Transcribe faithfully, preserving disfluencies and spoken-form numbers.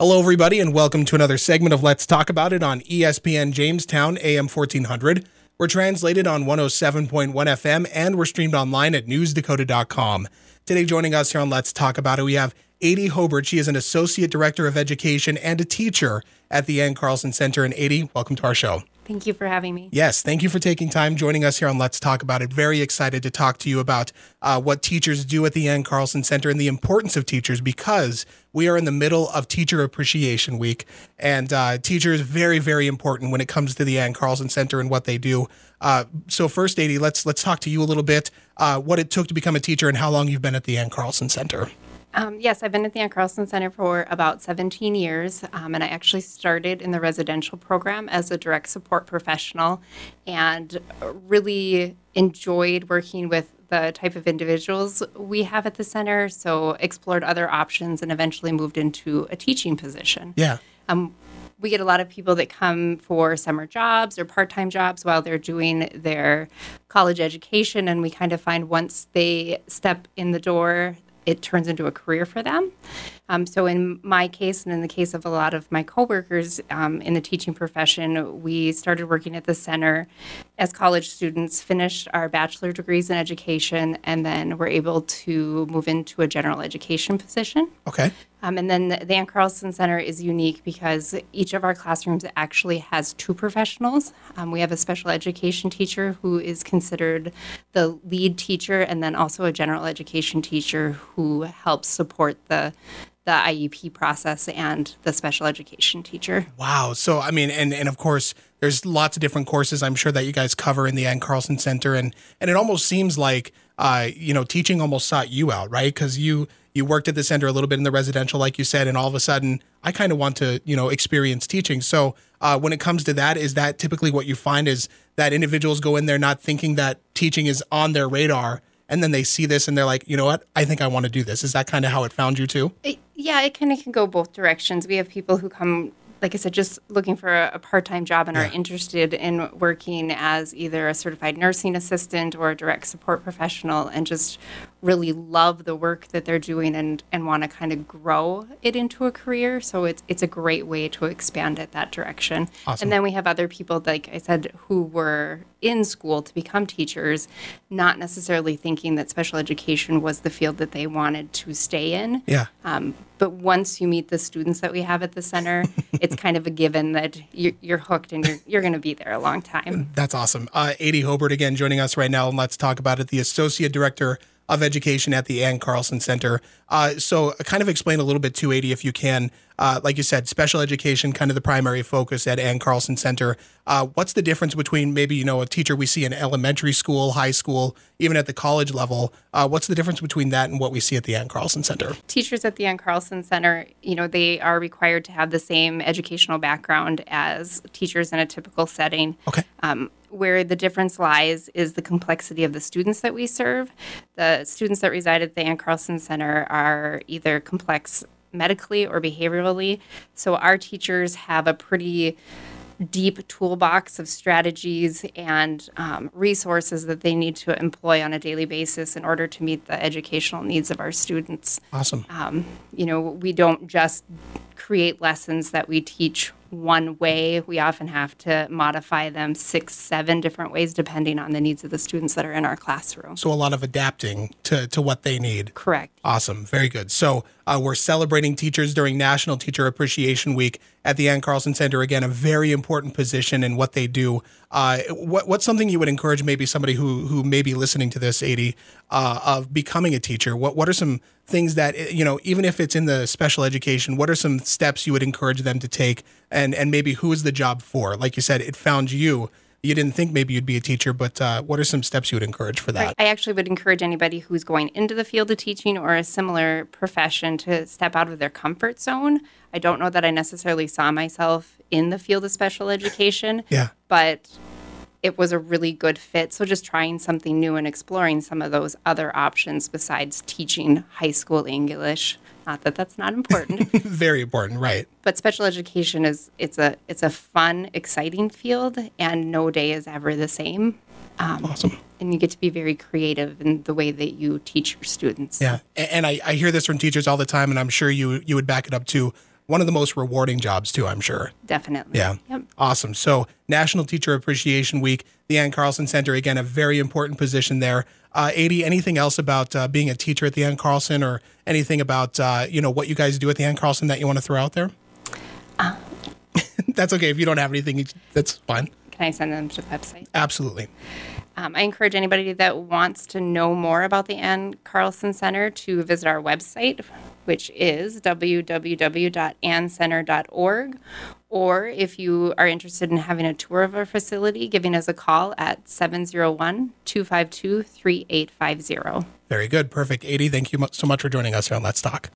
Hello, everybody, and welcome to another segment of Let's Talk About It on E S P N Jamestown, A M fourteen hundred. We're translated on one oh seven point one F M, and we're streamed online at news dakota dot com. Today, joining us here on Let's Talk About It, we have Adi Hobert. She is an Associate Director of Education and a teacher at the Ann Carlson Center. And Adi, welcome to our show. Thank you for having me. Yes, thank you for taking time joining us here on Let's Talk About It. Very excited to talk to you about uh, what teachers do at the Ann Carlson Center and the importance of teachers, because we are in the middle of Teacher Appreciation Week, and uh, teachers very, very important when it comes to the Ann Carlson Center and what they do. Uh, so first, Adi, let's let's talk to you a little bit, uh, what it took to become a teacher and how long you've been at the Ann Carlson Center. Um, yes, I've been at the Ann Carlson Center for about seventeen years, um, and I actually started in the residential program as a direct support professional and really enjoyed working with the type of individuals we have at the center, so explored other options and eventually moved into a teaching position. Yeah. Um, we get a lot of people that come for summer jobs or part-time jobs while they're doing their college education, and we kind of find once they step in the door, it turns into a career for them. Um, so in my case, and in the case of a lot of my coworkers um, in the teaching profession, we started working at the center as college students, finished our bachelor degrees in education, and then were able to move into a general education position. Okay. Um, and then the Ann Carlson Center is unique because each of our classrooms actually has two professionals. Um, we have a special education teacher who is considered the lead teacher, and then also a general education teacher who helps support the the I E P process and the special education teacher. Wow. So, I mean, and, and of course, there's lots of different courses I'm sure that you guys cover in the Ann Carlson Center. And, and it almost seems like, uh, you know, teaching almost sought you out, right? Because you, you worked at the center a little bit in the residential, like you said, and all of a sudden, I kind of want to, you know, experience teaching. So uh, when it comes to that, is that typically what you find is that individuals go in there not thinking that teaching is on their radar, and then they see this and they're like, you know what, I think I want to do this. Is that kind of how it found you too? It, yeah, it kind of can go both directions. We have people who come, like I said, just looking for a, a part-time job and yeah. are interested in working as either a certified nursing assistant or a direct support professional, and just really love the work that they're doing and, and want to kind of grow it into a career. So it's it's a great way to expand it that direction. Awesome. And then we have other people, like I said, who were in school to become teachers, not necessarily thinking that special education was the field that they wanted to stay in. Yeah. Um, but once you meet the students that we have at the center, it's kind of a given that you're, you're hooked and you're you're going to be there a long time. That's awesome. Uh, Adi Hobert again joining us right now, and Let's Talk About It, the Associate Director of Education at the Ann Carlson Center. Uh, so kind of explain a little bit to Adi, if you can. Uh, like you said, special education, kind of the primary focus at Ann Carlson Center. Uh, what's the difference between maybe, you know, a teacher we see in elementary school, high school, even at the college level? Uh, what's the difference between that and what we see at the Ann Carlson Center? Teachers at the Ann Carlson Center, you know, they are required to have the same educational background as teachers in a typical setting. Okay. Um, where the difference lies is the complexity of the students that we serve. The students that reside at the Ann Carlson Center are either complex medically or behaviorally. So our teachers have a pretty deep toolbox of strategies and um, resources that they need to employ on a daily basis in order to meet the educational needs of our students. Awesome. Um, you know, we don't just create lessons that we teach one way. We often have to modify them six, seven different ways depending on the needs of the students that are in our classroom. So a lot of adapting to, to what they need. Correct. Awesome. Very good. So uh, we're celebrating teachers during National Teacher Appreciation Week at the Ann Carlson Center. Again, a very important position in what they do. Uh, what, what's something you would encourage maybe somebody who who may be listening to this, Adi, uh, of becoming a teacher? What what are some things that, you know, even if it's in the special education, what are some steps you would encourage them to take? And and maybe who is the job for? Like you said, it found you. You didn't think maybe you'd be a teacher, but uh, what are some steps you would encourage for that? I actually would encourage anybody who's going into the field of teaching or a similar profession to step out of their comfort zone. I don't know that I necessarily saw myself in the field of special education, yeah. but it was a really good fit. So just trying something new and exploring some of those other options besides teaching high school English. Not that that's not important. Very important, right. But special education is it's a it's a fun, exciting field, and no day is ever the same. Um, awesome. And you get to be very creative in the way that you teach your students. Yeah, and I, I hear this from teachers all the time, and I'm sure you you would back it up too. one of the most rewarding jobs too, I'm sure. Definitely. Yeah. Yep. Awesome. So National Teacher Appreciation Week, the Ann Carlson Center, again, a very important position there. Uh, Adi, anything else about uh, being a teacher at the Ann Carlson, or anything about, uh, you know, what you guys do at the Ann Carlson that you want to throw out there? Uh, That's okay. If you don't have anything, that's fine. Can I send them to the website? Absolutely. Um, I encourage anybody that wants to know more about the Ann Carlson Center to visit our website, which is w w w dot ann center dot org. Or if you are interested in having a tour of our facility, giving us a call at seven zero one, two five two, three eight five zero. Very good. Perfect. Adi, thank you so much for joining us here on Let's Talk.